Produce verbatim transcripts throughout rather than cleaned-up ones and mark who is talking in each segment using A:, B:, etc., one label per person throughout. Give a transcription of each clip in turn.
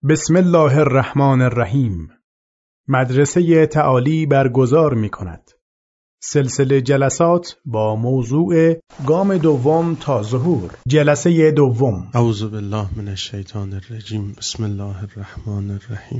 A: بسم الله الرحمن الرحیم. مدرسه تعالی برگزار می کند سلسله جلسات با موضوع گام دوم تا ظهور. جلسه دوم.
B: اعوذ بالله من الشیطان الرجیم. بسم الله الرحمن الرحیم.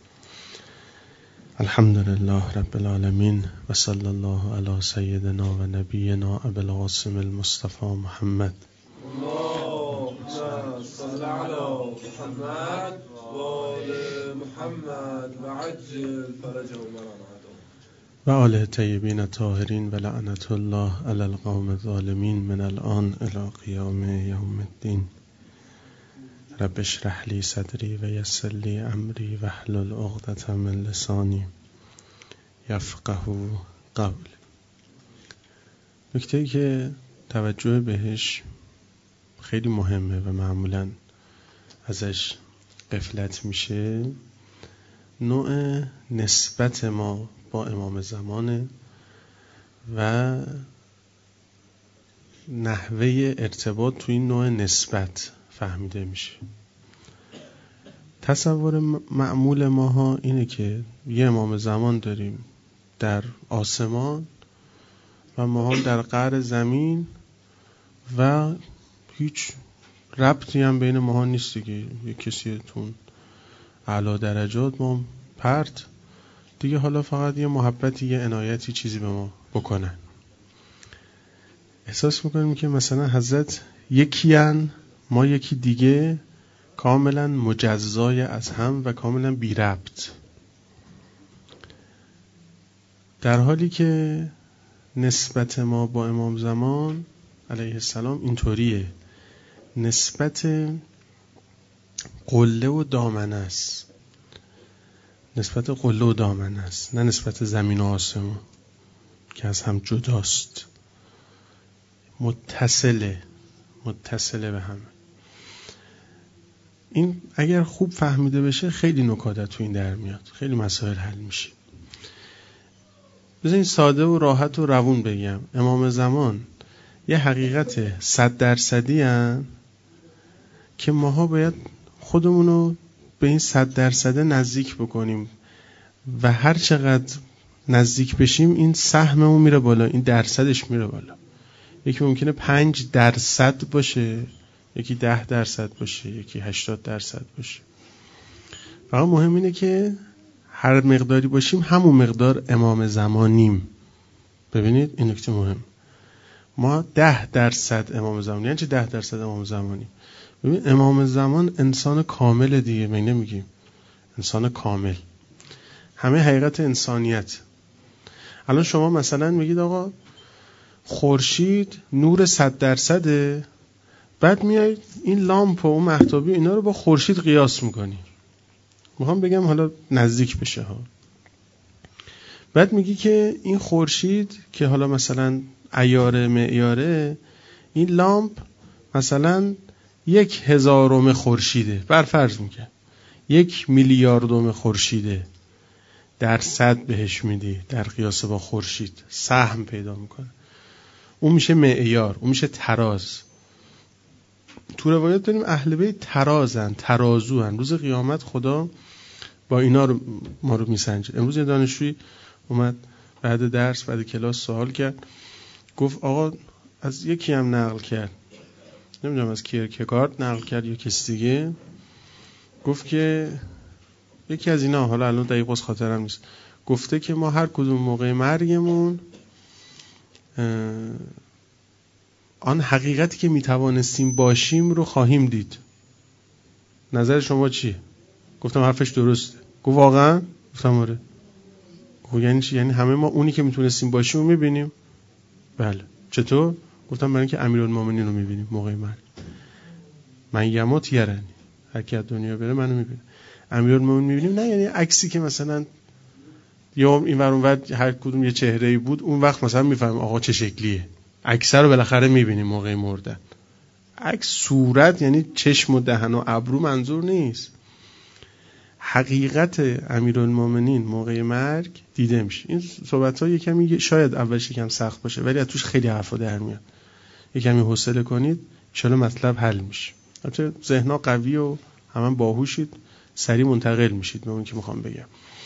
B: الحمد لله رب العالمین و صلی الله علی سیدنا و نبینا ابی القاسم المصطفى محمد.
C: اللهم صل علی محمد و آل محمد و عجل فرجهم
B: و آل طیبین الطاهرین و لعنت الله علی القوم الظالمین من الان الی قیام یوم الدین. رب اشرح لی صدری و یسر لی امری واحلل عقدة من لسانی یفقهوا قولی. نکته‌ای که توجه بهش خیلی مهمه و معمولاً ازش غفلت میشه، نوع نسبت ما با امام زمانه و نحوه ارتباط تو این نوع نسبت فهمیده میشه. تصور معمول ماها اینه که یه امام زمان داریم در آسمان و ما هم در قعر زمین و هیچ ربطی هم بین ماها نیست دیگه. یه کسی تون اعلی درجات ما پرت دیگه، حالا فقط یه محبتی یه عنایتی چیزی به ما بکنن. احساس میکنیم که مثلا حضرت یکی هن، ما یکی دیگه، کاملا مجزای از هم و کاملا بی ربط، در حالی که نسبت ما با امام زمان علیه السلام اینطوریه. نسبت قله و دامنه است، نسبت قله و دامنه است، نه نسبت زمین و آسمان که از هم جداست. متصله متصله به هم. این اگر خوب فهمیده بشه خیلی نکات تو این در میاد، خیلی مسائل حل میشه. بذارین ساده و راحت و روون بگم. امام زمان یه حقیقت صد درصدی هن که ماها باید خودمونو به این صد درصده نزدیک بکنیم و هر چقدر نزدیک بشیم این سهممون میره بالا، این درصدش میره بالا. یکی ممکنه پنج درصد باشه، یکی ده درصد باشه، یکی هشتاد درصد باشه. فقط مهم اینه که هر مقداری باشیم همون مقدار امام زمانیم. ببینید این نکته مهم. ما ده درصد امام زمانی، یعنی چه ده درصد امام زمانی؟ ببین امام زمان انسان کامل دیگه، می نمیگیم انسان کامل، همه حقیقت انسانیت. الان شما مثلا میگید آقا خورشید نور صد درصده، بعد میای این لامپ و اون مهتابی اینا رو با خورشید قیاس میکنی. میخوام بگم حالا نزدیک بشه ها. بعد میگی که این خورشید که حالا مثلا عیار معیاره، این لامپ مثلا یک هزارم خورشیده، بر فرض میگم یک میلیاردم خورشیده، درصد بهش میدی در قیاس با خورشید، سهم پیدا میکنه. اون میشه معیار، اون میشه تراز. تو روایت داریم اهل بیت ترازن، ترازوان. روز قیامت خدا با اینا رو ما رو میسنجه. امروز یه دانشجویی اومد بعد درس بعد کلاس سوال کرد، گفت آقا از یکی هم نقل کرد، نمیدونم از کیرکگارد نقل کرد یا کسی دیگه، گفت که یکی از اینا، حالا الان دقیق از خاطرم نیست، گفته که ما هر کدوم موقع مرگمون آن حقیقتی که میتوانستیم باشیم رو خواهیم دید. نظر شما چیه؟ گفتم حرفش درسته. گفت واقعا؟ گفتم آره. گفت یعنی چی؟ یعنی همه ما اونی که میتونستیم باشیم رو میبینیم؟ بله. چطور؟ گفتم برای اینکه امیرالمومنین رو میبینیم موقع مرگ. من یموت یرنی، هر کی از دنیا بره منو میبینه. امیرالمومنین میبینیم، نه یعنی عکسی که مثلا یا این ور اون ور هر کدوم یه چهره‌ای بود، اون وقت مثلا میفهمیم آقا چه شکلیه. عکس رو بالاخره میبینیم موقع مردن. عکس صورت یعنی چشم و دهن و ابرو منظور نیست. حقیقت امیرالمومنین موقع مرگ دیده میشه. این صحبت‌ها یکمی شاید اولش یکم سخت باشه ولی از توش خیلی حرفا در میاد. یکمی حوصله کنید ان شاءالله مطلب حل میشه. البته ذهن‌ها قوی و همون باهوشید، سریع منتقل میشید به اون که میخوام بگم.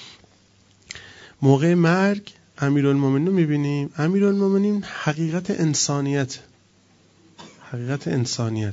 B: موقع مرگ امیرالمومنین رو میبینیم. امیرالمومنین حقیقت انسانیت، حقیقت انسانیت.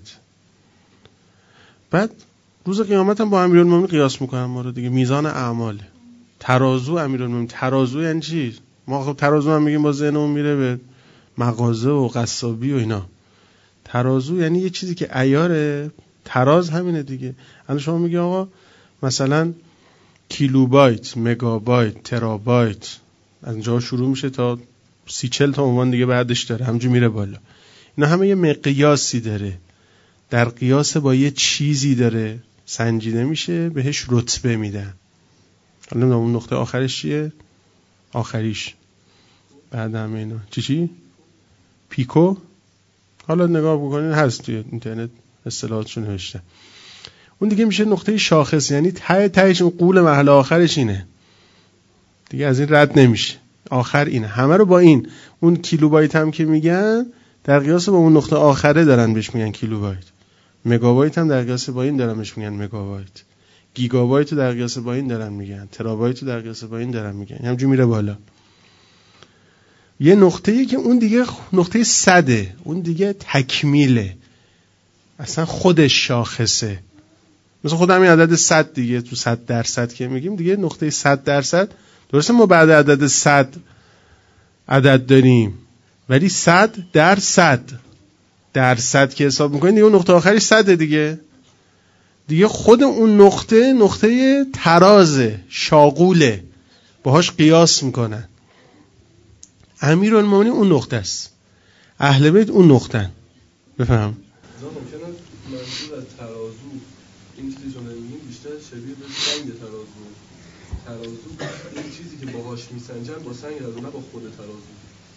B: بعد روز قیامت هم با امیرالمومنین قیاس میکنن ما رو دیگه. میزان اعمال، ترازو امیرالمومنین. ترازو یعنی چی؟ ما خب ترازو هم میگیم با ذهنمون میره به مغازه و قصابی و اینا. ترازو یعنی یه چیزی که عیاره. تراز همینه دیگه. الان شما میگی آقا مثلا کیلوبایت، مگابایت، ترابایت، از اینجا شروع میشه تا سی چل تا عنوان دیگه بعدش داره، همینجوری میره بالا. اینا همه یه مقیاسی داره، در قیاس با یه چیزی داره سنجیده میشه، بهش رتبه میدن. حالا اون نقطه آخرش چیه؟ آخریش بعد همه اینا چی چی؟ پیکو. حالا نگاه بکنین هست توی اینترنت اصطلاحاتشون نوشته. اون دیگه میشه نقطه شاخص، یعنی ته تهش اون قول مرحله آخرش اینه دیگه، از این رد نمیشه. آخر اینه. همه رو با این اون کیلوبایت هم که میگن در قیاس با اون نقطه آخره دارن بهش میگن کیلوبایت. مگابایت هم در قیاس با این دارن بهش میگن مگابایت. گیگابایت رو در قیاس با این دارن میگن. ترابایت رو در قیاس با این دارن میگن. همینجوری میره بالا. یه نقطه‌ای که اون دیگه نقطه صده، اون دیگه تکمیله، اصلا خودش شاخصه. مثلا خود همین عدد صد دیگه، تو صد درصد که میگیم دیگه نقطه صد درصد. درسته ما بعد عدد صد عدد داریم، ولی صد درصد درصد که حساب میکنیم دیگه اون نقطه آخری صده دیگه. دیگه خود اون نقطه نقطه ترازه، شاغوله، باهاش قیاس میکنن. امیرالمومنین اون نقطه است، اهل بیت اون نقطه‌ن. بفهم.
C: ممکنه منظور از ترازو این چیزی که میگیم بیشتر شبیه به سنگ ترازو. ترازو این چیزی که باهاش میسنجن با سنگ ترازو، نه با خود ترازو.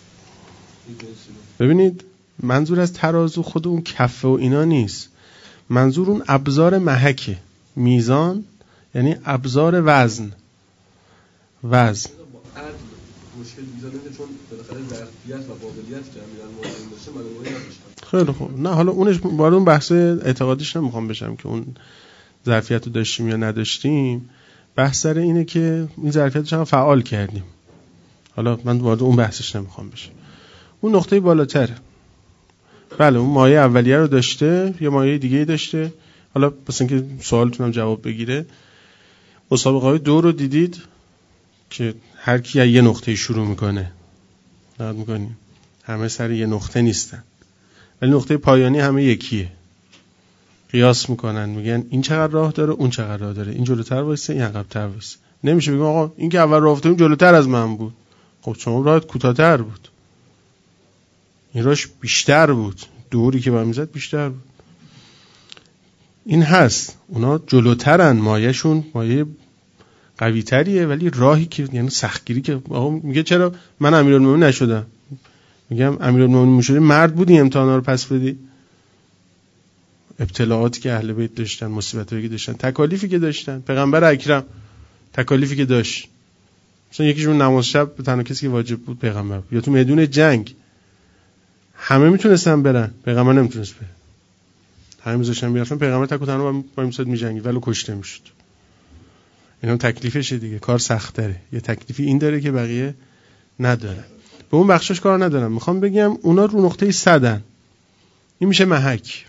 B: ببینید منظور از ترازو خود اون کفه و اینا نیست. منظور اون ابزار محکه. میزان یعنی ابزار وزن. وزن
C: مشکل میزان اینه چون بالاخره ظرفیت و قابلیت که امیرالمومنین داشته معلومه نداشتن.
B: خیلی خوب. نه حالا اونش وارد اون بحث اعتقادیش نمیخوام بشم که اون ظرفیت رو داشتیم یا نداشتیم. بحث سر اینه که این ظرفیت رو چقدر فعال کردیم. حالا من وارد اون بحثش نمیخوام بشم. اون نقطه بالاتره. بله اون مایه اولیه رو داشته، یه مایه دیگه داشته. حالا مثلا که سوالتونم جواب بگیره، مسابقه های دو رو دیدید که هر کی از یه نقطه شروع میکنه. دقت میکنیم همه سر یه نقطه نیستن، ولی نقطه پایانی همه یکیه. قیاس میکنن، میگن این چقدر راه داره، اون چقدر راه داره، این جلوتر وایسه، این عقب‌تر وایسه. نمیشه بگم آقا این که اول راه افتادیم جلوتر از من بود. خب شما راهت کوتاه‌تر بود، این راهش بیشتر بود، دوری که برمی زد بیشتر بود. این هست اونا جلوترن، مایه‌شون مایه قوی تریه، ولی راهی که یعنی سختگیری که آقا میگه چرا من امیرالمومنین نشدم؟ میگم امیرالمومنین میشدی مرد بودی امتحانا رو پس بدی. ابتلاعاتی که اهل بیت داشتن، مصیبتایی که داشتن، تکالیفی که داشتن، پیغمبر اکرم تکالیفی که داشت. مثلا یکیشون نماز شب به تنها کسی که واجب بود پیغمبر بود. یا تو میدون جنگ همه میتونستن برن، پیغمبر نمیتونست بره. همه میذاشتن بیرفتن، پیغمبر تک و تنها با این صد میجنگید ولی کشته میشد. اینا تکلیفشه دیگه، کار سخت تره. یه تکلیفی این داره که بقیه نداره. به اون بخشش کار ندارم. میخوام بگم اونا رو نقطه صدن. این میشه محک.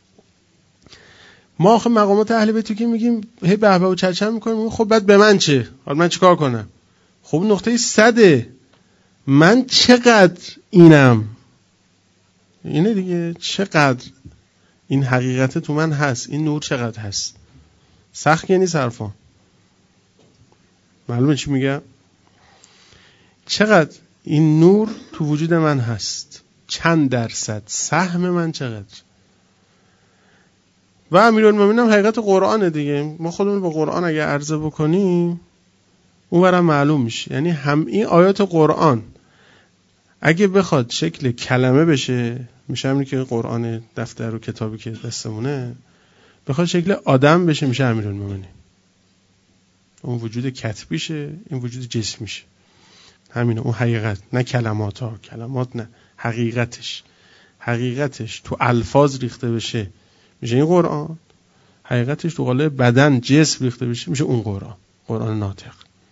B: ما آخه مقامات اهل بیت که میگیم هی به به و چرچر میکنیم، خب بعد به من چه؟ حالا من چیکار کنم؟ خب نقطه صده. من چقدر اینم؟ اینه دیگه، چقدر این حقیقت تو من هست، این نور چقدر هست. سخت که نیست حرفا. معلومه چی میگم؟ چقدر این نور تو وجود من هست، چند درصد، سهم من چقدر. و امیرالمومنین هم حقیقت قرآنه دیگه. ما خودمون با قرآن اگه عرضه بکنیم اونورم معلوم میشه. یعنی هم این آیات قرآن اگه بخواد شکل کلمه بشه، میشه همین که قرآن دفتر و کتابی که دستمونه، بخواد شکل آدم بشه میشه امیرالمومنین. اون وجود کتبیشه، این وجود جسمیشه. همینه، اون حقیقت، نه کلمات ها. کلمات نه، حقیقتش. حقیقتش تو الفاظ ریخته بشه میشه این قرآن. حقیقتش تو قالب بدن جسم ریخته بشه میشه اون قرآن، قرآن ناطق.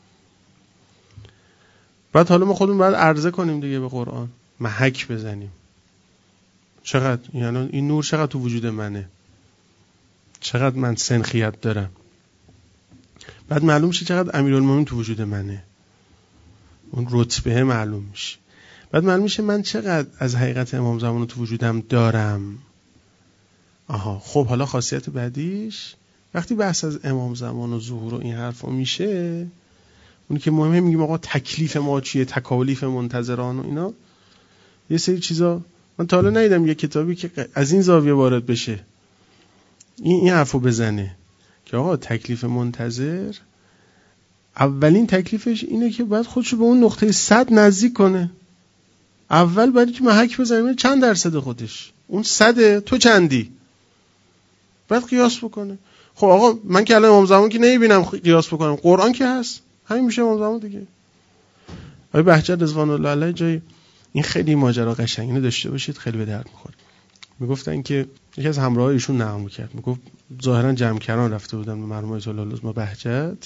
B: بعد حالا ما خودمون باید عرضه کنیم دیگه به قرآن، محک بزنیم. چقدر یعنی این نور چقدر تو وجود منه، چقدر من سنخیت دارم. بعد معلوم میشه چقدر امیرالمومنین تو وجود منه، اون رتبه معلوم میشه. بعد معلوم میشه من چقدر از حقیقت امام زمان تو وجودم دارم. آها خب حالا خاصیت بعدیش وقتی بحث از امام زمان و ظهور و این حرفا میشه، اونی که مهمه میگیم آقا تکلیف ما چیه، تکالیف منتظران و اینا، یه سری چیزا من تا حالا ندیدم یه کتابی که از این زاویه وارد بشه، این این حرفو بزنه که آقا تکلیف منتظر اولین تکلیفش اینه که باید خودشو به اون نقطه صد نزدیک کنه. اول باید که محک بزنه چند درصد خودش، اون صده تو چندی، باید قیاس بکنه. خب آقا من که الان امام زمان که نمیبینم قیاس بکنم، قرآن که هست، همین میشه امام زمان دیگه. آقای بهجت رضوان الله علیه جای این خیلی ماجرا قشنگ اینو داشته باشید، خیلی به درد میخوره. میگفتن که یکی از همراهای ایشون نقل میکرد، میگفت ظاهرا جمع‌کران رفته بودن به مرحوم آیت الله العظمی بهجت.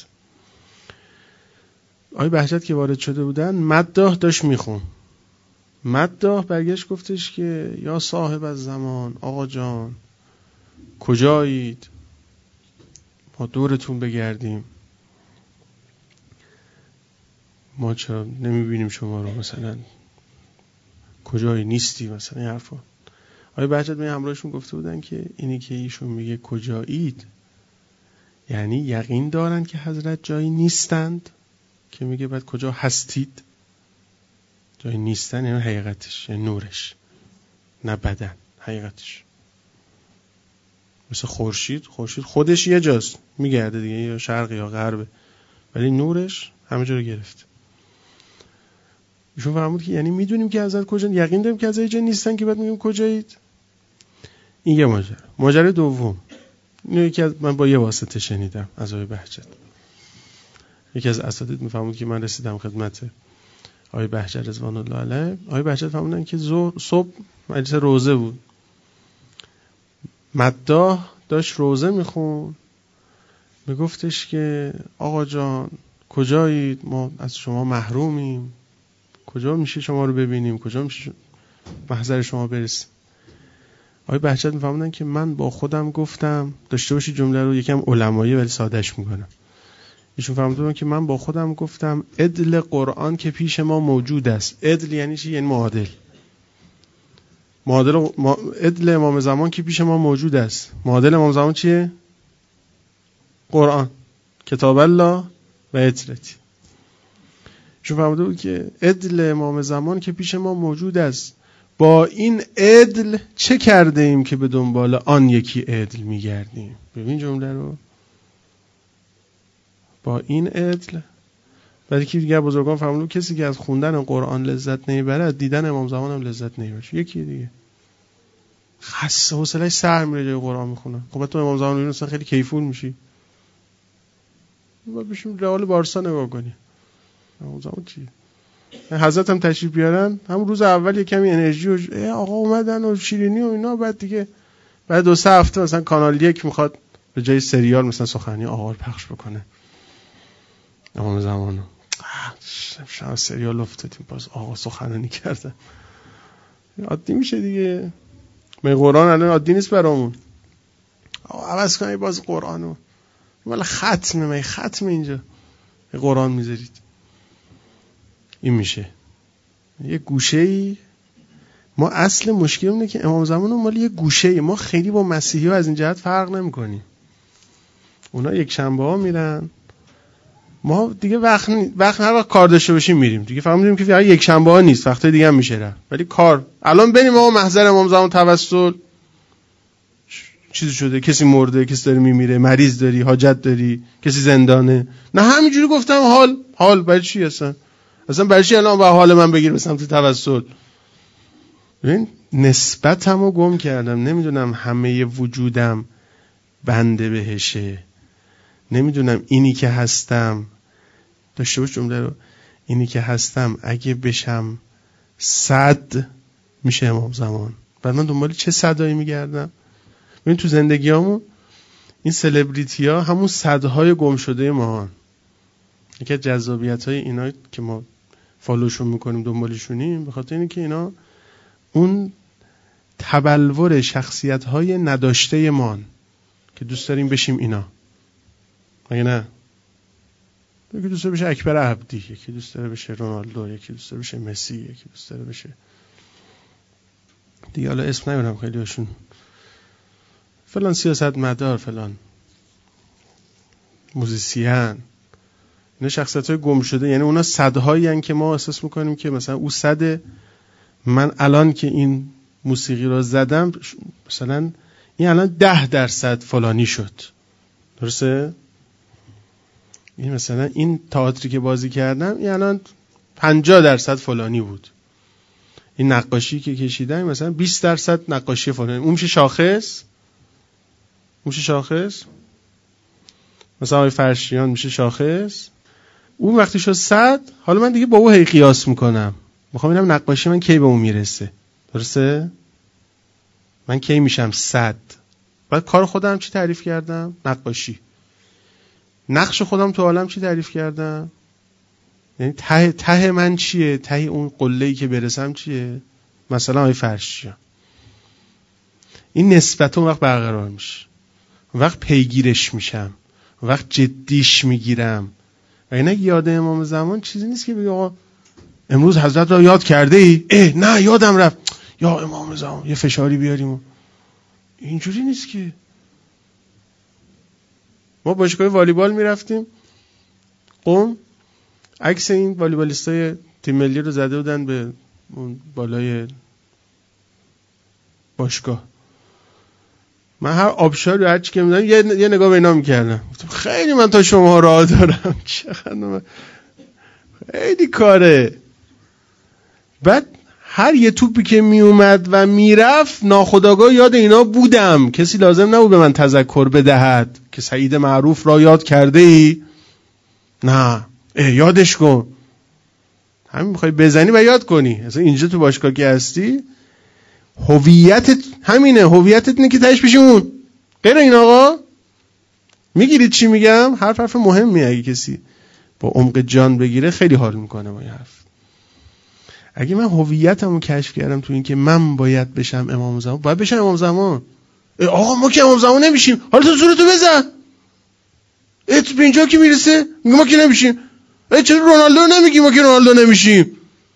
B: آقای بهجت که وارد شده بودن مداح داشت میخون. مداح برگشت گفتش که یا صاحب از زمان، آقا جان کجایید، ما دورتون بگردیم، ما چرا نمیبینیم شما رو، مثلا کجایی نیستی، مثلا این حرفا. آقای بهجت می همراهشون گفته بودن که اینی که ایشون میگه کجایید یعنی یقین دارن که حضرت جایی نیستند، که میگه بعد کجا هستید، جایی نیستن یعنی حقیقتش، یعنی نورش، نه بدن، حقیقتش. مثل خورشید، خورشید خودش یه جاست میگرده دیگه، یا شرق یا غرب، ولی نورش همه جا رو گرفت. ایشون فرمود که یعنی میدونیم که حضرت کجا، یقین داریم که حضرت جا نیستن که بعد میگیم کجایید. این یه ماجرا. ماجرا دوم اینو یکی از من با یه واسطه شنیدم از آقای بهجت. یکی از اساتید میفهمود که من رسیدم خدمت آقای بهجت رضوان الله علیه. آقای بهجت فرمودن که ظهر صبح مجلس روزه بود، مداح داشت روزه میخون، میگفتش که آقا جان کجایید، ما از شما محرومیم، کجا میشه شما رو ببینیم، کجا میشه محضر شما برسیم. آقای بهجت میفهمونن که من با خودم گفتم، داشته باشی جمله رو یکم علمایی ولی سادهش میکنم، ایشون فهمیدن که من با خودم گفتم عدل قرآن که پیش ما موجود است. عدل یعنی چی؟ یعنی معادل. معادل ما... عدل امام زمان که پیش ما موجود است. معادل امام زمان چیه؟ قرآن، کتاب الله و عترتی. ایشون فهمیده بود که عدل امام زمان که پیش ما موجود است، با این عدل چه کرده ایم که به دنبال آن یکی عدل میگردیم. ببین جمله رو، با این عدل. بعد که دیگه بزرگان فهمیدن کسی که از خوندن قرآن لذت نمیبره از دیدن امام زمان هم لذت نمیبره. یکی دیگه خاصه حوصله‌اش سر میره جای قرآن میخونه. خب تو امام زمان میبینی مثلا خیلی کیفون میشی، بعد بشیم رئال بارسا نگاه کنی، امام زمان چی؟ حضرت هم تشریف بیارن همون روز اول یه کمی انرژی و آقا اومدن و شیرینی و اینا، بعد دیگه بعد دو سه هفته مثلا کانال یک میخواد به جای سریال مثلا سخنرانی آقا رو پخش بکنه. امام زمانو شما سریال افتادیم باز آقا سخنرانی کردن، عادی میشه دیگه. من قرآن الان عادی نیست برامون، آقا عوض کنید باز قرآنو، ولی ختمه، من ختم اینجا قرآن میذارید. این میشه یه گوشه‌ای. ما اصل مشکل اینه که امام زمان مال یه گوشه‌ای، ما خیلی با مسیحی ها از این جهت فرق نمی‌کنیم. اونا یک شنبه ها میرن، ما دیگه وقت وقت هر وقت کار داشته باشیم میریم دیگه. فهمیدیم که فقط یک شنبه ها نیست، وقت دیگه هم میشه رفت، ولی کار الان بریم آقا محضر امام زمان توسل چیزی شده، کسی مرده، کسی داره میمیره، مریض داری، حاجت داری، کسی زندانه، نه همینجوری گفتم حال حال برای چی اصلا اصلا برای چی الان با حال من بگیر به سمت توسل؟ ببین نسبتمو گم کردم، نمیدونم همه وجودم بنده بهشه، نمیدونم اینی که هستم، داشته باش جمله رو، اینی که هستم اگه بشم صد میشه امام زمان، بعد من دنبال چه صدایی میگردم؟ ببین تو زندگیامو این سلبریتی ها همون صدهای گم شده ما. یکی از جذابیت های اینا که ما فالوشون میکنیم، دنبالشونیم، به خاطر اینه که اینا اون تبلور شخصیت های نداشته مان که دوست داریم بشیم اینا. مگه نه؟ یکی دوست داره بشه اکبر عبدی، یکی دوست داره بشه رونالدو، یکی دوست داره بشه مسی، یکی دوست داره بشه دیگه، حالا اسم نمیبرم، خیلی هاشون فلان سیاستمدار، فلان موزیسین. اینا شخصیت های گم شده، یعنی اونا صدهایی هن که ما احساس میکنیم که مثلا او صده، من الان که این موسیقی رو زدم مثلا این الان ده درصد فلانی شد، درسته؟ این مثلا این تئاتری که بازی کردم این الان پنجاه درصد فلانی بود، این نقاشی که کشیدم مثلا بیست درصد نقاشی فلانی. اون میشه شاخص، اون میشه شاخص، مثلا آقای فرشیان میشه شاخص. اون وقتی شد صد، حالا من دیگه با او هی قیاس میکنم، میخوام ببینم نقاشی من کی به اون میرسه، درسته؟ من کی میشم صد؟ بعد کار خودم چی تعریف کردم؟ نقاشی. نقش خودم تو عالم چی تعریف کردم؟ یعنی ته ته من چیه؟ ته اون قله‌ای که برسم چیه؟ مثلا آقای فرشیان. این نسبت اون وقت برقرار میشه، اون وقت پیگیرش میشم، اون وقت جدیش میگیرم. و اینه یاد امام زمان چیزی نیست که بگی آقا امروز حضرت را یاد کرده ای؟ اه نه یادم رفت، یا امام زمان یه فشاری بیاریم. اینجوری نیست که. ما باشگاه والیبال میرفتیم قم، عکس این والیبالیستای تیم ملی رو زده بودن به اون بالای باشگاه. من هر آبشار یا هر چی که میدونم یه, یه نگاه به اینا میکردم، خیلی من تا شما راه دارم، چقدر من خیلی کاره. بعد هر یه توپی که میومد و میرفت ناخودآگاه یاد اینا بودم، کسی لازم نبود به من تذکر بدهد که سعید معروف را یاد کرده ای؟ نه یادش کن، همین میخوای بزنی و یاد کنی. اصلا اینجا تو باشگاه که هستی هویتت همینه، هویتت اینه که تهش بشی اون. غیر این آقا میگیرید چی میگم؟ حرف حرف مهمیه، اگه کسی با عمق جان بگیره خیلی حال میکنه با این حرف. اگه من هویتمو کشف کردم تو این که من باید بشم امام زمان، باید بشم امام زمان. آقا ما که امام زمان نمیشیم، حالا تو زورتو بزن. ات به اینجا که میرسه ما که نمیشیم. ای چرا رونالدو نمیگی ما که رونالدو نمیشیم؟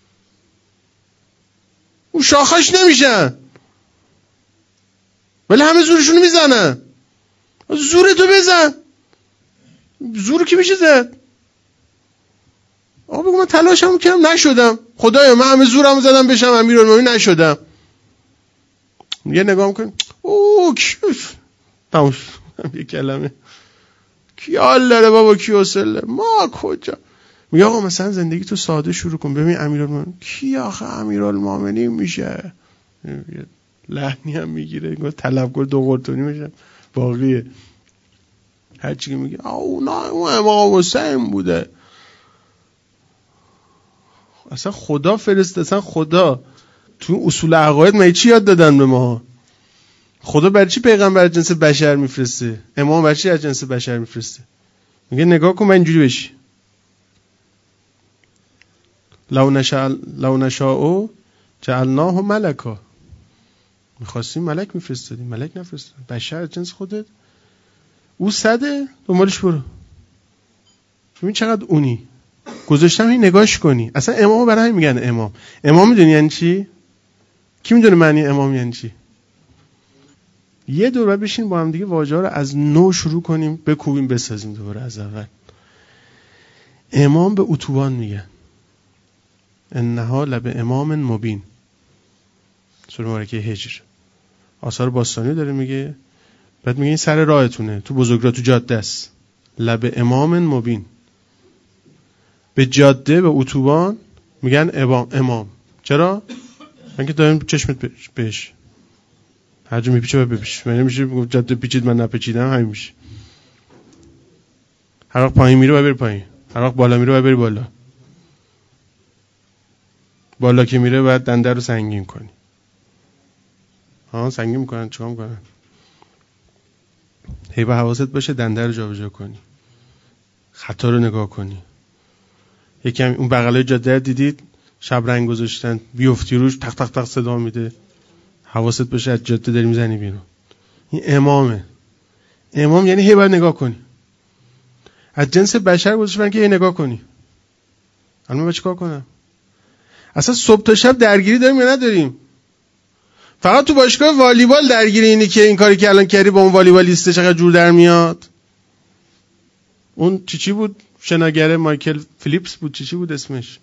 B: اون شاخش نمیشن ولی همه زورشونو میزنن. زورتو بزن. زور کی میشه زد؟ آقا بگو من تلاشمو کردم نشدم، خدایا من همه زورمو زدم بشم امیرالمومنین نشدم. یه نگاه میکنیم اوه کیف تموش یه کلمه کی حال داره بابا، کی حوصله ما کجا. میگه آقا مثلا زندگی تو ساده شروع کن، ببین امیرالمومنین کی آخه امیرالمومنین میشه، لحنی هم میگیره انگار طلبکار دو قرطونی میشه باقیه. هر چی که میگه او نه اون امام حسین بوده. اصلا خدا فرسته، اصلا خدا تو اصول عقاید ما چی یاد دادن به ما؟ خدا برای چی پیغمبر از جنس بشر میفرسته؟ امام برای چی از جنس بشر میفرسته؟ میگه نگاه کن من اینجوری بشی. لو نشاء لو نشاء جعلناه ملکا. می‌خواستیم ملک میفرستادیم، ملک نفرستادیم. بشر از جنس خودت او صده دنبالش برو. ببین چقدر اونی. گذاشتم این نگاش کنی. اصلا امامو برای همین میگن امام. امام میدونی یعنی چی؟ کی میدونه معنی امام یعنی چی؟ یه دور بعد بشین با هم دیگه واژه‌ها رو از نو شروع کنیم، بکوبیم، بسازیم دوباره از اول. امام به اتوبان میگن. انها لب امام مبین. سوره مبارکه هجر. آثار باستانی داره میگه. بعد میگه این سر راهتونه، تو بزرگراه، تو جاده است. لب امام مبین. به جاده، به اتوبان میگن امام. امام. چرا؟ من که دارم چشمت بهش. هر جا میپیچه باید بپیچ. من نمیشه جاده پیچید من نپیچیدم، همین میشه. هر وقت پایین میره باید بری پایین، هر وقت بالا میره باید بری بالا. بالا که میره باید دنده رو سنگین کنی. ها سنگین میکنن چیکار میکنن؟ هی با حواست باشه دنده رو جابجا کنی، خطا رو نگاه کنی. یکم اون بغلای جاده دیدید شب رنگ گذاشتن، بیفتی روش تق تق تق صدا میده، حواست باشه از جاده داری میزنی بیرون. این امامه. امام یعنی هی باید نگاه کنی. از جنس بشر گذاشتن که هی نگاه کنی. الان من چیکار کنم؟ اصلا صبح تا شب درگیری داریم یا نداریم؟ فقط تو باشگاه والیبال درگیری اینی که این کاری که الان کردی با اون والیبالیست چقدر جور در میاد. اون چی چی بود؟ شناگره مایکل فیلیپس بود، چی چی بود اسمش؟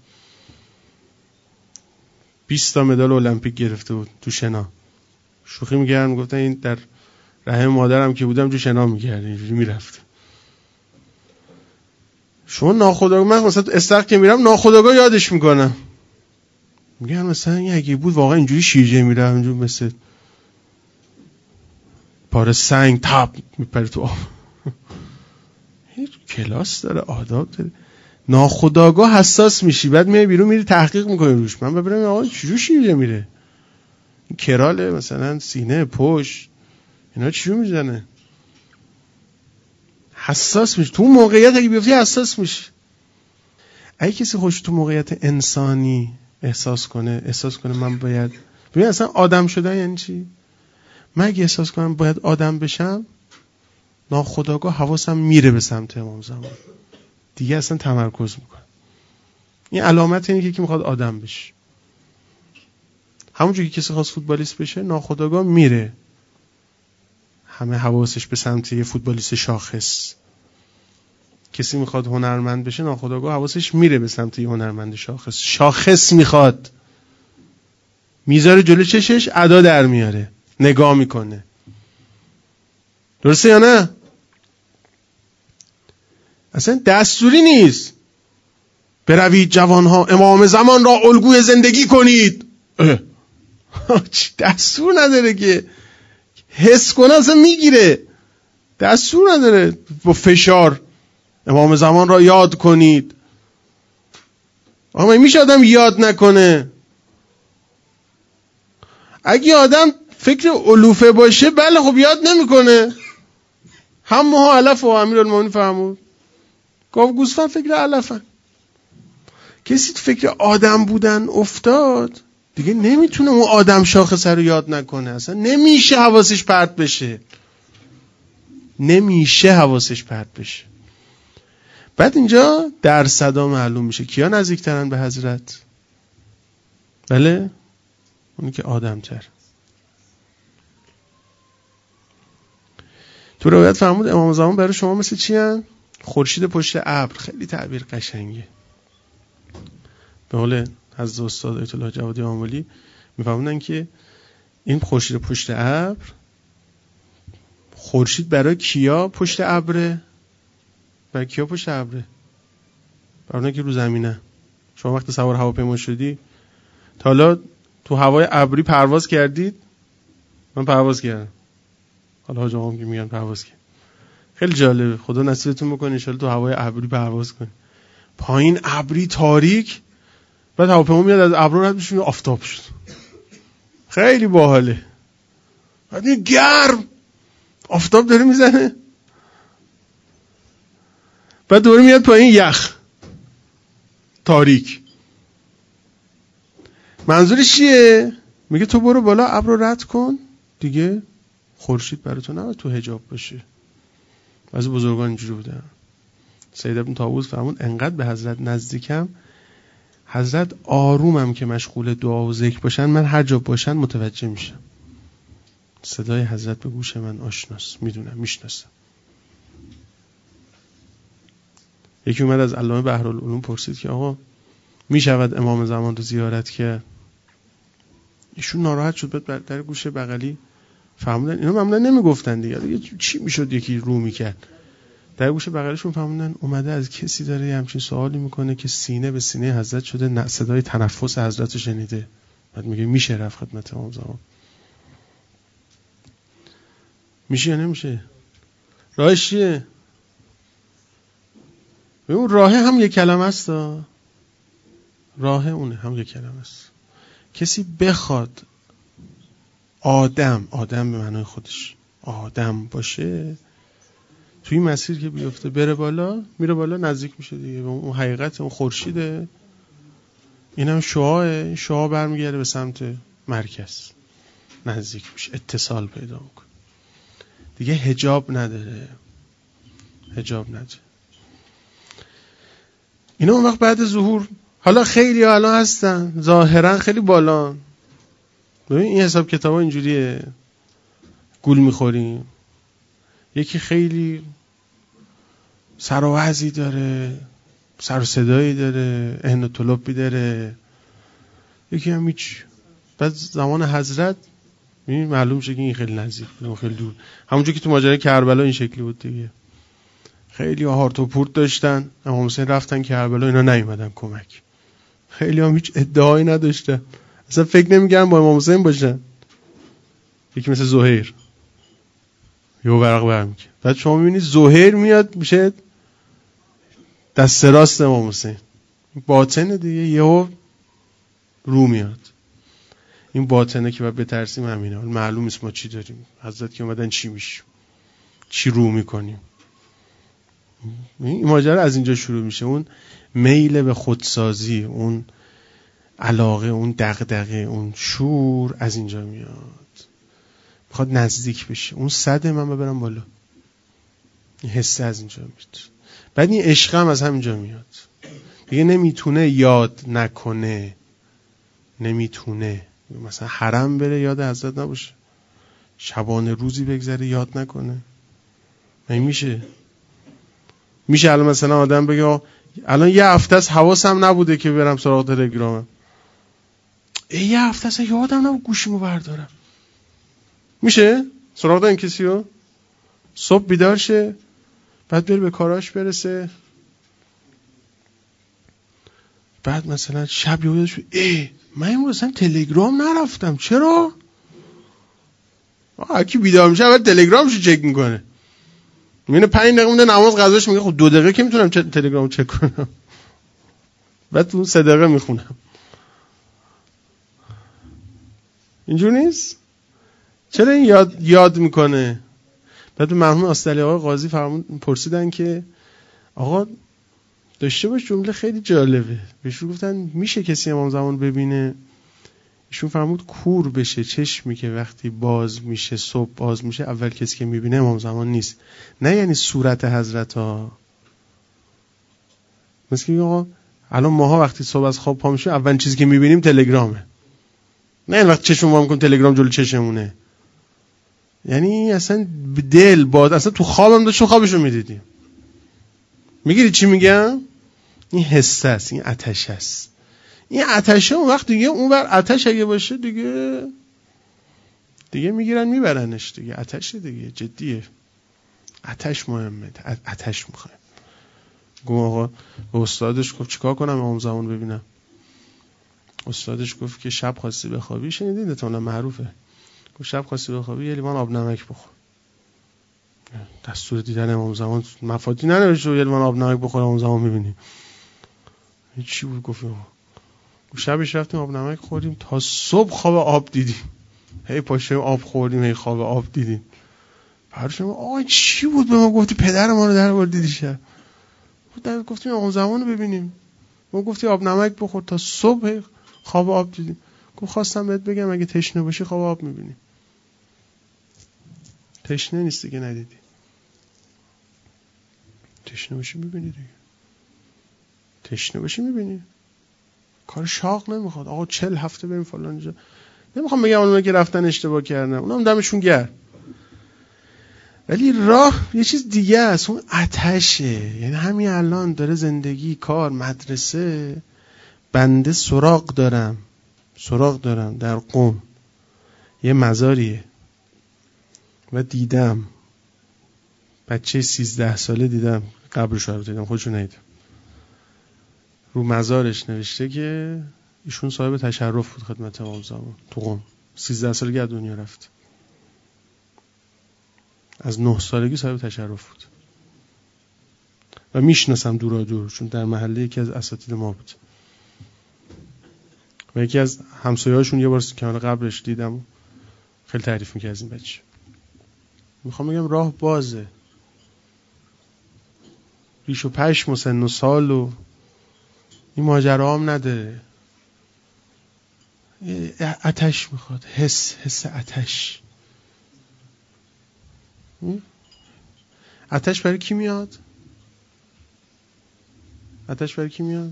B: بیست تا مدال المپیک گرفته بود تو شنا. شوخی می‌کردن گفتن این در رحم مادرم که بودم جو شنا می‌کرد، اینجوری میرفت. شما ناخودآگاه، من مثلا تو استخر که میرم ناخودآگاه یادش میکنم، میگم مثلا این اگه بود واقعا اینجوری شیرجه میرم، اینجوری مثل پاره سنگ تپ میپره تو آب. هیچ کلاس داره، آداب داره. ناخودآگاه حساس میشی، بعد میای بیرون میری تحقیق میکنی روش. من ببینم آقا چجوری شیرجه میره، این کراله مثلا سینه پشت اینا چجوری میزنه. حساس میشی تو موقعیت، اگه بیفتی حساس میشی. اگه کسی خوش تو موقعیت انسانی احساس کنه احساس کنه من باید، ببین اصلا آدم شدن یعنی چی؟ من اگه احساس کنم باید آدم بشم، ناخودآگاه حواسم میره به سمت امام زمان، دیگه اصلا تمرکز میکنم. این علامت اینه که کی میخواد آدم بشه. همونجوری که کسی خواست فوتبالیست بشه ناخودآگاه میره، همه حواسش به سمت یه فوتبالیست شاخص. کسی میخواد هنرمند بشه ناخودآگاه حواسش میره به سمت یه هنرمند شاخص. شاخص میخواد، میذاره جلو چشش، ادا در میاره، نگاه میکنه. درسته یا نه؟ اصلا دستوری نیست بروید جوانها امام زمان را الگوی زندگی کنید. دستور نداره که حس کنه، اصلا میگیره. دستور نداره با فشار امام زمان را یاد کنید. آقا میشه آدم یاد نکنه؟ اگه آدم فکر الوفه باشه بله خب یاد نمیکنه. هم ها علف و امیرالمومنین فرمود گاو گوسفند فکر علفن. کسی تو فکر آدم بودن افتاد دیگه نمیتونه اون آدم شاخصه رو یاد نکنه. اصلا نمیشه حواسش پرت بشه، نمیشه حواسش پرت بشه. بعد اینجا در صدا معلوم میشه کیا نزدیکترن به حضرت. بله اونی که آدم تر. تو روایت فرمود امام زمان برای شما مثل چی هن؟ خورشید پشت ابر. خیلی تعبیر قشنگه. به قول حضرت استاد آیت الله جوادی آملی میفهمونن که این خورشید پشت ابر، خورشید برای کیا پشت ابره؟ برای کیا پشت ابره؟ برای اونایی که رو زمینه. شما وقتی سوار هواپیما شدی تا حالا تو هوای ابری پرواز کردید؟ من پرواز کردم. حالا حاج آقام که میگن پرواز کرد. خیلی جالبه. خدا نصیبتون بکنه ان شاءالله تو هوای ابری پرواز کنید. پایین ابری تاریک، بعد هواپیما میاد از ابر رد میشه آفتاب شد. خیلی باحاله. بعد این گرم آفتاب داره میزنه، بعد دوباره میاد پایین یخ تاریک. منظورش چیه؟ میگه تو برو بالا ابر رو رد کن دیگه، خورشید برای تو نباید تو حجاب باشه. بعضی بزرگان اینجوری بودن. سید ابن طاووس فرمود انقدر به حضرت نزدیکم، حضرت آرومم که مشغول دعا و ذکر باشن، من هر جا باشن متوجه میشم. صدای حضرت به گوش من آشناست، میدونم، میشناسم. یکی اومد از علامه بحرالعلوم پرسید که آقا میشود امام زمان رو زیارت کرد؟ ایشون ناراحت شد، بعد در گوش بغلی فهموندن اینا معمولا نمیگفتن دیگه، دیگه چی میشد یکی رو میکرد. در گوش بغلشون فهموندن اومده از کسی داره یه همچین سوالی میکنه که سینه به سینه حضرت شده، صدای تنفس حضرت رو شنیده. بعد میگه میشه رفت خدمت امام زمان؟ میشه یا نمیشه؟ راهش چیه؟ اون راه هم یک کلمه است. راه اونه هم یک کلمه است. کسی بخواد آدم آدم به معنای خودش آدم باشه، توی مسیر که بیفته بره بالا، میره بالا، نزدیک میشه دیگه به اون حقیقت، اون خورشیده. اینم شعاعه، شعاع برمیگرده به سمت مرکز، نزدیک میشه، اتصال پیدا میکنه دیگه. حجاب نداره، حجاب نداره. اینا اون وقت بعد ظهور، حالا خیلی ها الان هستن ظاهرا خیلی بالا، ببین این حساب کتاب ها اینجوریه، گول میخوریم. یکی خیلی سر و وضعی داره، سر و صدایی داره، اهن و طلبی داره، یکی هم هیچ. بعد زمان حضرت این معلوم شد که این خیلی نزدیک، اون خیلی دور. همونجور که تو ماجرای کربلا این شکلی بود دیگه. خیلی ها هارت و پورت داشتن، امام حسین رفتن کربلا، اینا نیومدن کمک. خیلی هم هیچ ادعایی نداشتن، اصلا فکر نمی‌کردن با امام حسین باشن. یکی مثل زهیر یه ورق برمی‌کنه، بعد شما می‌بینید زهیر میاد میشه دست راست امام حسین. باطنه دیگه، یهو رو میاد. این باطنه که باید بترسیم همینه. معلوم نیست ما چی داریم، حضرت که اومدن چی میشیم، چی رو میکنیم. این ماجرا از اینجا شروع میشه، اون میل به خودسازی، اون علاقه، اون دغدغه، اون شور از اینجا میاد، میخواد نزدیک بشه. اون صده من ببرم بالا، این حسه از اینجا میاد. بعد این عشق هم از همینجا میاد دیگه. نمیتونه یاد نکنه، نمیتونه مثلا حرم بره یاد حضرت نباشه، شبانه روزی بگذره یاد نکنه. این میشه میشه الان مثلا آدم بگه الان یه هفته از حواسم نبوده که برم سراغ تلگرامم، یه هفته از یادم نبود گوشیمو بردارم. میشه سراغ این کسیو صبح بیدار شه، بعد بره به کاراش برسه، بعد مثلا شب یادش ای من امروز اصلا تلگرام نرفتم، چرا؟ آه کی بیدار میشه اول تلگرامشو چک میکنه، میونه پنج دقیقه مونده نماز قضاش، میگه خب دو دقیقه که میتونم تلگرامو چک کنم، بعد اون سه دقیقه میخونم. اینجور نیست؟ چرا این یاد یاد میکنه؟ بعد مرحوم آستعلی آقای قاضی فرمود پرسیدن که آقا داشته باش جمله خیلی جالبه، بهشون گفتن میشه کسی امام زمان ببینه؟ ایشون فرمود کور بشه چشمی که وقتی باز میشه، صبح باز میشه، اول کسی که میبینه امام زمان نیست. نه یعنی صورت حضرت ها، مثل که آقا الان ماها وقتی صبح از خواب پا میشه اول چیزی که میبینیم تلگرامه، نه این وقت چشم ما میکنیم تلگرام جلو چشمونه. یعنی اصلا دل باز، اصلا تو خوابم داشتیم خوابشو میدیدیم. میگیری چی میگم؟ این حسه است، این آتش است. این آتشه اون وقت دیگه اون بر آتش اگه باشه دیگه دیگه میگیرن میبرنش دیگه. آتش دیگه جدیه، آتش مهمه، آتش میخواد. گفت آقا به استادش گفت چیکار کنم امام زمان ببینم؟ استادش گفت که شب خواستی بخوابی، شنیدین احتمالاً معروفه، گفت شب خواستی بخوابی یه لیوان آب نمک بخور. دستور دیدن امام زمان مفادی ننوشته یه لیوان آب نمک بخور امام زمان میبینی. این چی بود؟ گفت شبش رفتیم آب نمک خوردیم تا صبح خواب آب دیدیم، هی پاشه آب خوردیم هی خواب آب دیدیم. فرشم آقا چی بود به ما گفتی؟ پدر ما رو در آوردی دیشب. خودت گفتیم امام زمان رو ببینیم، ما گفتی آب نمک بخور تا صبح خواب آب دیدیم. گفت خواستم بهت بگم اگه تشنه باشی خواب آب میبینی. تشنه نیست دیگه، ندیدی. تشنه باشی میبینی دیگه، تشنه باشی میبینی. کار شاق نمیخواد آقا چل هفته بریم فلان جا. نمیخوام بگم اونایی که رفتن اشتباه کردن، اونم دمشون گرم، ولی راه یه چیز دیگه است، اون آتشه. یعنی همین الان داره زندگی، کار، مدرسه، بنده سراغ دارم سراغ دارم در قم یه مزاریه و دیدم بچه سیزده ساله، دیدم قبرش رو دیدم، خودشو ندیدم، رو مزارش نوشته که ایشون صاحب تشرف بود خدمت امام زمان تو قم، سیزده سالگی از دنیا رفت، از نه سالگی صاحب تشرف بود و میشناسم دورا دور، چون در محله یکی از اساتید ما بود و یکی از همسایه‌هاشون یه بار کنار قبرش دیدم، خیلی تعریف می‌کرد از این بچه. میخوام بگم راه بازه، ریش و پشم و سن و سال و این ماجرا هم نداره. آتش میخواد، حس حس آتش. آتش برای کی میاد؟ آتش برای کی میاد؟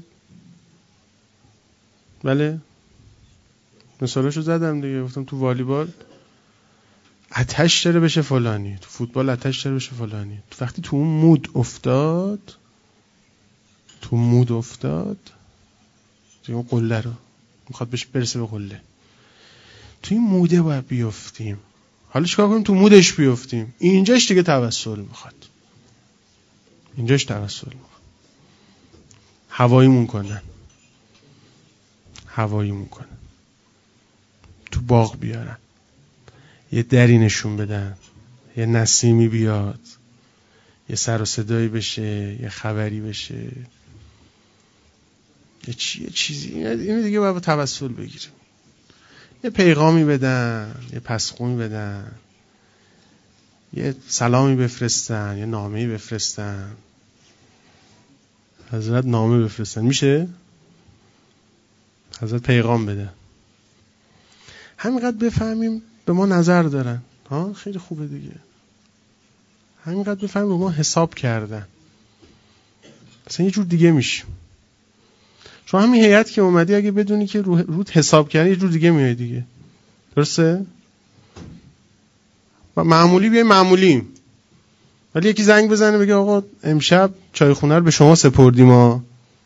B: بله مثالشو زدم دیگه، گفتم تو والیبال آتش داره بشه فلانی، تو فوتبال آتش داره بشه فلانی. تو وقتی تو اون مود افتاد، تو مود افتاد دیگه اون قله رو میخواد بهش برسه به قله. تو این موده باید بیافتیم. حالا چیکار کنیم؟ تو مودش بیافتیم. اینجاش دیگه توسل میخواد. اینجاش توسل میخواد. هواییمون کنن. هواییمون کنن. تو باغ بیارن. یه دری نشون بدن. یه نسیمی بیاد. یه سر و صدایی بشه. یه خبری بشه. یه, چی، یه چیزی. اینو دیگه باید توسل بگیریم. یه پیغامی بدن. یه پسخونی بدن. یه سلامی بفرستن. یه نامه‌ای بفرستن. حضرت نامه بفرستن. میشه؟ حضرت پیغام بده. همینقدر بفهمیم به ما نظر دارن. ها خیلی خوبه دیگه. همینقدر بفهمیم به ما حساب کردن. اصلا یه جور دیگه میشیم. شما همین هیئت که اومدی اگه بدونی که رو روت حساب کردن یه جور دیگه میای دیگه. درسته؟ و معمولی بیای معمولیم. ولی یکی زنگ بزنه بگه آقا امشب چای خونه رو به شما سپردیم ها.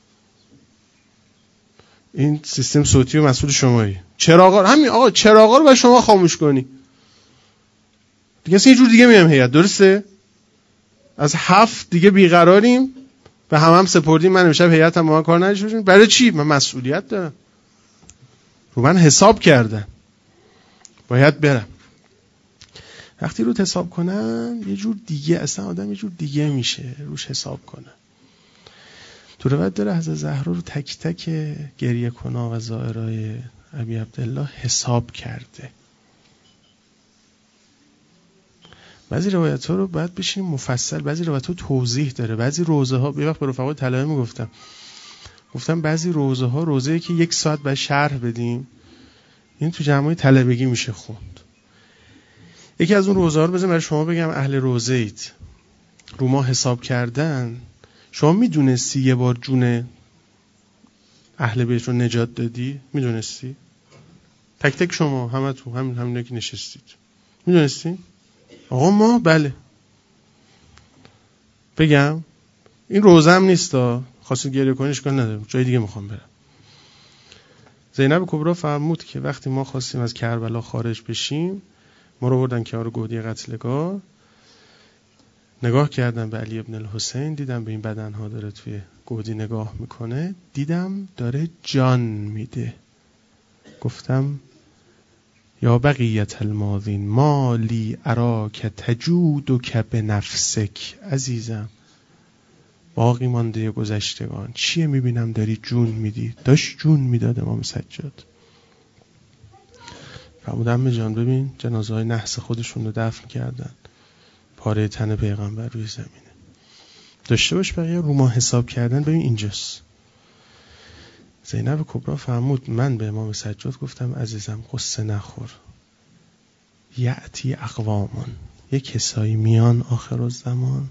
B: این سیستم صوتی و مسئول شمایی. چراغا همین آقا چراغا رو باید شما خاموش کنی. دیگه اصلا یه جور دیگه میام هیئت. درسته؟ از هفت دیگه بیقراریم و هم هم سپردیم. من امشب هیئتم با من کار نداشته باشین. برای چی؟ من مسئولیت دارم. رو من حساب کردن. باید برم. وقتی رو حساب کنن یه جور دیگه اصلا آدم یه جور دیگه میشه روش حساب کنه. تو روایت داره حضرت زهرا رو تک تک گریه کنا و زائرای ابی عبدالله حساب کرده. بعضی روایت ها رو باید بشینیم مفصل، بعضی روایت ها توضیح داره، بعضی روزه ها یه وقت به رفقای طلبه میگفتم گفتم بعضی روزه ها روزه‌ای که یک ساعت باید شرح بدیم، این تو جمعای طلبگی میشه خوند. یکی از اون روزه ها رو بزنم برای شما بگم، اهل روزه اید، رو ما حساب کردن. شما میدونستی یه بار جون اهل بیت رو نجات دادی؟ میدونستی؟ تک تک شما همه تو همین همین که نشستید میدونستی؟ آقا ما بله. بگم این روزه هم نیستا، خواستید گریه کنیش کن ندارم، جای دیگه میخوام برم. زینب کبرا فرمود که وقتی ما خواستیم از کربلا خارج بشیم، ما رو بردن کنار گودی قتلگاه، نگاه کردم به علی ابن الحسین، دیدم به این بدنها داره توی گودی نگاه میکنه، دیدم داره جان میده. گفتم یا بقیت الماضین مالی اراک تجودک بنفسک. عزیزم باقی مانده گذشتگان چیه میبینم داری جون میدی؟ داشت جون میداد امام سجاد. فرمودم جان ببین جنازه های نحس خودشون رو دفن کردن، پاره تن پیغمبر روی زمینه. داشته باش بقیه رو ما حساب کردن. ببین اینجاست. زینب کبرا فرمود من به امام سجاد گفتم عزیزم قصه نخور، یعتی اقوامون، یک کسایی میان آخر الزمان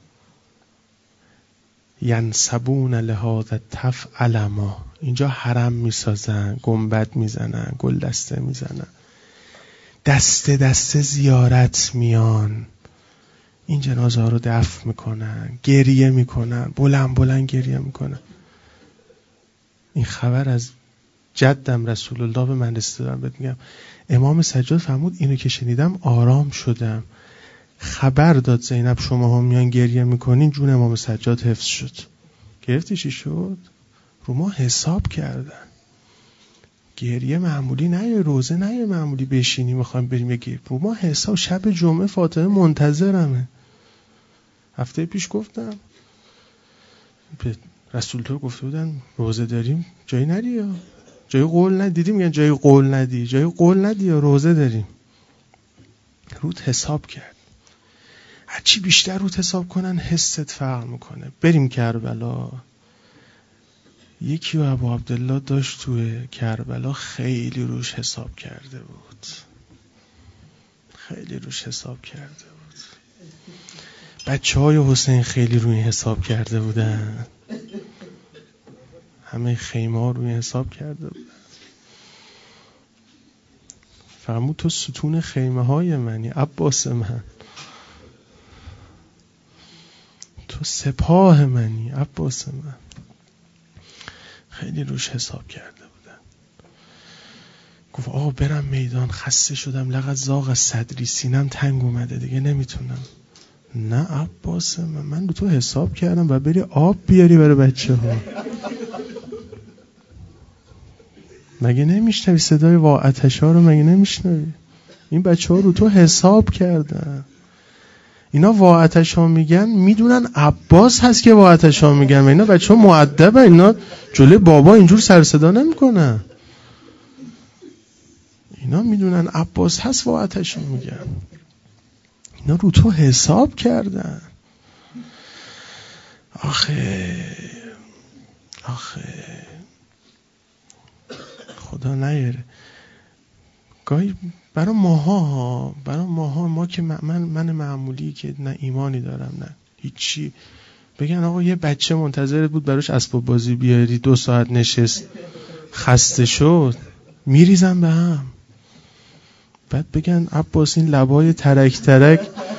B: ینسبون لهذا تفعل ما، اینجا حرم میسازن، گنبد میزنن، گل دسته میزنن، دسته دسته زیارت میان، این جنازه ها رو دفن میکنن، گریه میکنن، بلند بلند گریه میکنن. این خبر از جدم رسول الله به من رسیدم. بهت میگم امام سجاد فرمود اینو که شنیدم آرام شدم. خبر داد زینب شما هم میان گریه میکنین، جون امام سجاد حفظ شد. گرفتی چی شد؟ رو ما حساب کردن. گریه معمولی نه، یه روزه نه یه معمولی بشینی میخوایم بریم بگیر. رو ما حساب. شب جمعه فاطمه منتظرمه. هفته پیش گفتم به رسول تو گفته بودن روزه داریم جایی نری یا جایی قول ندیدی، میگن جایی قول ندی، جایی قول ندی یا روزه داریم. رود حساب کرد. هرچی بیشتر روت حساب کنن حست فرق میکنه. بریم کربلا. یکی و ابو عبدالله داشت توی کربلا خیلی روش حساب کرده بود، خیلی روش حساب کرده بود. بچه های حسین خیلی روی حساب کرده بودن، همه خیمه ها روی حساب کرده بودن. فرمود تو ستون خیمه های منی عباس من، تو سپاه منی عباس من. خیلی روش حساب کرده بودن. گفت آقا برم میدان، خسته شدم، لقد زاغ صدری، سینم تنگ اومده دیگه نمیتونم. نه عباس من، من رو تو حساب کردم و بری آب بیاری برای بچه ها. مگه نمیشنوی صدای وا آتشا رو؟ مگه نمیشنوی؟ این بچه ها رو تو حساب کردن. اینا وا آتشا میگن، میدونن عباس هست که وا آتشا میگن. و اینا بچه ها مؤدبن، اینا جلوی بابا اینجور سر صدا نمیکنن. اینا میدونن عباس هست وا آتشا میگن. اینا رو تو حساب کردن. آخه آخه خدا نیاره. گاهی برای ماها برای ماها ما که من من معمولی که نه ایمانی دارم نه هیچی، بگن آقا یه بچه منتظرت بود براش اسباب بازی بیاری، دو ساعت نشست خسته شد، میریزم به هم. بعد بگن عباس این لبای ترک ترک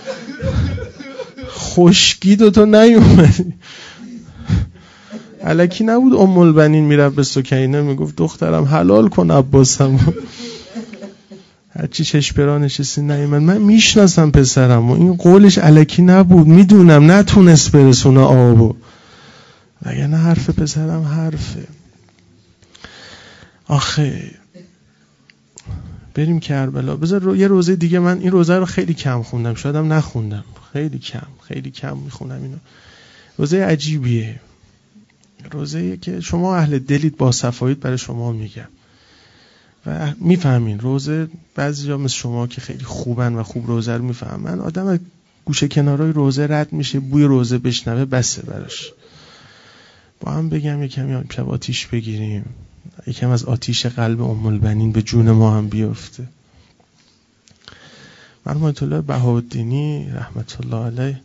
B: خشکی دوتا نیومدی. الکی نبود ام البنین میرفت به سکینه میگفت دخترم حلال کن عباسم. هرچی چشپرا نشستی نیومد. من میشناسم پسرم و این قولش الکی نبود، میدونم نتونست برسونه آبو، وگرنه حرف پسرم حرفه. آخه بریم کربلا. بذار رو... یه روزه دیگه، من این روزه رو خیلی کم خوندم، شایدم نخوندم، خیلی کم خیلی کم میخونم اینو. روزه عجیبیه، روزه‌ای که شما اهل دلید، با صفاییت برای شما میگم و میفهمین. روزه بعضی جا مثل شما که خیلی خوبن و خوب روزه رو میفهمن، آدم از گوشه کنارای روزه رد میشه، بوی روزه بشنوه بسه براش. با هم بگم یکم امشب آتیش بگیریم، یکم از آتیش قلب ام البنین به جون ما هم بیفته. مرحوم آیت الله بهاءالدینی رحمت الله علیه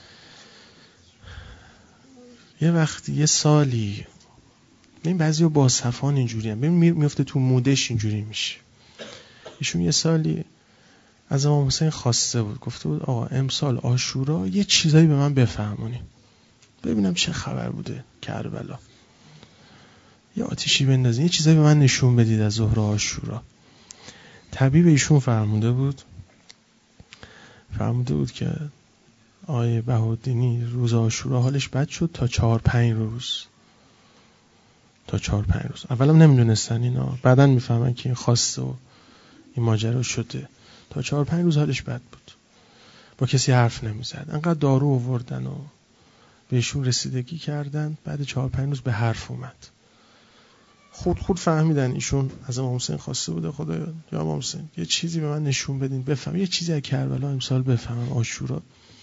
B: یه وقتی یه سالی، این بعضی با صفان اینجوری هم ببین میفته تو مودش اینجوری میشه. ایشون یه سالی از امام حسین خواسته بود، گفته بود آقا امسال عاشورا یه چیزایی به من بفهمونی، ببینم چه خبر بوده کربلا، یه آتیشی بندازین، یه چیزایی به من نشون بدید از ظهر عاشورا. طبیب ایشون فرموده بود فرموده بود که آیه بهاءالدینی روز عاشورا حالش بد شد تا چهار پنج روز تا چهار پنج روز. اولم نمیدونستن اینا، بعدن میفهمن که این خواسته و این ماجرا شده. تا چهار پنج روز حالش بد بود، با کسی حرف نمیزد، انقدر دارو آوردن و بهشون رسیدگی کردن. بعد چهار پنج روز به حرف اومد. خود خود فهمیدن ایشون از امام حسین خواسته بوده خدایا یا امام حسین یه چیزی به من نشون بدین بفهم، یه چیزی از کربلا امسال بفهمم، عاشورا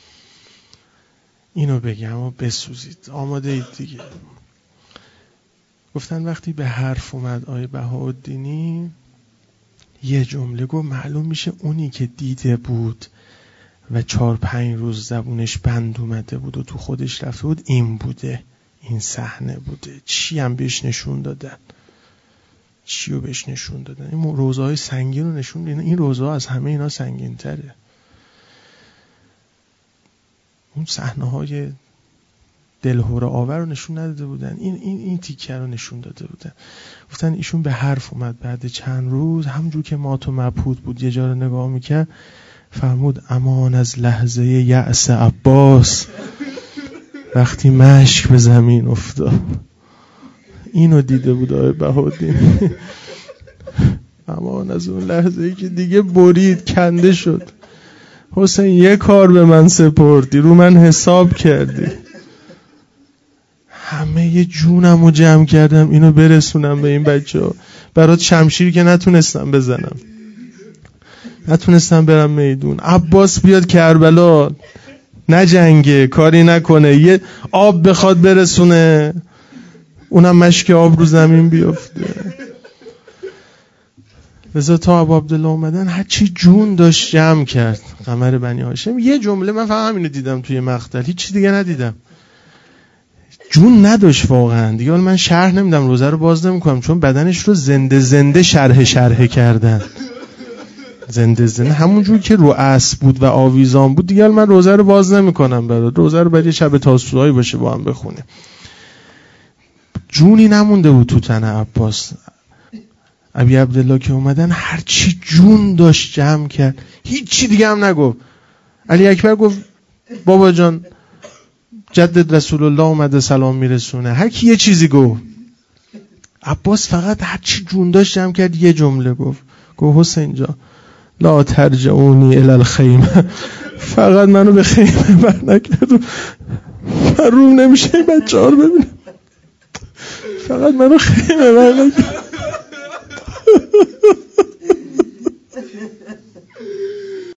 B: اینو بگم و بسوزید، آماده اید دیگه. گفتن وقتی به حرف اومد آیه بهاءالدینی یه جمله گفت، معلوم میشه اونی که دیده بود و چهار پنج روز زبونش بند اومده بود و تو خودش رفته بود این بوده، این صحنه بوده. چی هم بهش نشون دادن، چی رو بهش نشون دادن؟ این روزهای سنگین رو نشون دادن. این روزها از همه اینا سنگین تره. اون صحنه های دلهوره آور رو نشون نداده بودن، این این این تیکه رو نشون داده بودن. گفتن ایشون به حرف اومد بعد چند روز، همونجور که مات و مبهوت بود یه جا رو نگاه میکرد، فرمود امان از لحظه یأس عباس وقتی مشک به زمین افتاد. اینو دیده بود آقای بهاءالدین. امان از اون لحظه ای که دیگه برید کنده شد. حسین یه کار به من سپردی، رو من حساب کردی، همه یه جونم رو جمع کردم اینو برسونم به این بچه ها. برات شمشیر که نتونستم بزنم، نتونستم برم میدون، عباس بیاد کربلا نجنگه، کاری نکنه، یه آب بخواد برسونه اونم مشک آب رو زمین بیفته. لذا تا ابو عبدالله اومدن هرچی جون داشت جمع کرد. قمر بنی هاشم یه جمله من فقط همینو دیدم توی مقتل، هیچ چیز دیگه ندیدم. جون نداشت واقعا دیگه. من شرح نمیدم، روزه رو باز نمیکنم چون بدنش رو زنده زنده شرح شرح کردن. زنده زنده همون جور که رو اسب بود و آویزان بود دیگه. من روزه رو باز نمیکنم برات، روزه رو برای شب تاسوعایی باشه با هم بخونیم. جونی نمونده بود تو تن عباس. ابی عبدالله که اومدن هرچی جون داشت جمع کرد، هیچی دیگه هم نگفت. علی اکبر گفت بابا جان جدد رسول الله اومده سلام میرسونه، هر کی یه چیزی گفت. عباس فقط هرچی جون داشت جمع کرد یه جمله گفت، گفت حسین جان لا ترجعونی الی الخیمه، فقط منو به خیمه بر نگرد. من روم نمیشه این بچه ها رو ببینم، فقط منو خیمه بر نگرد.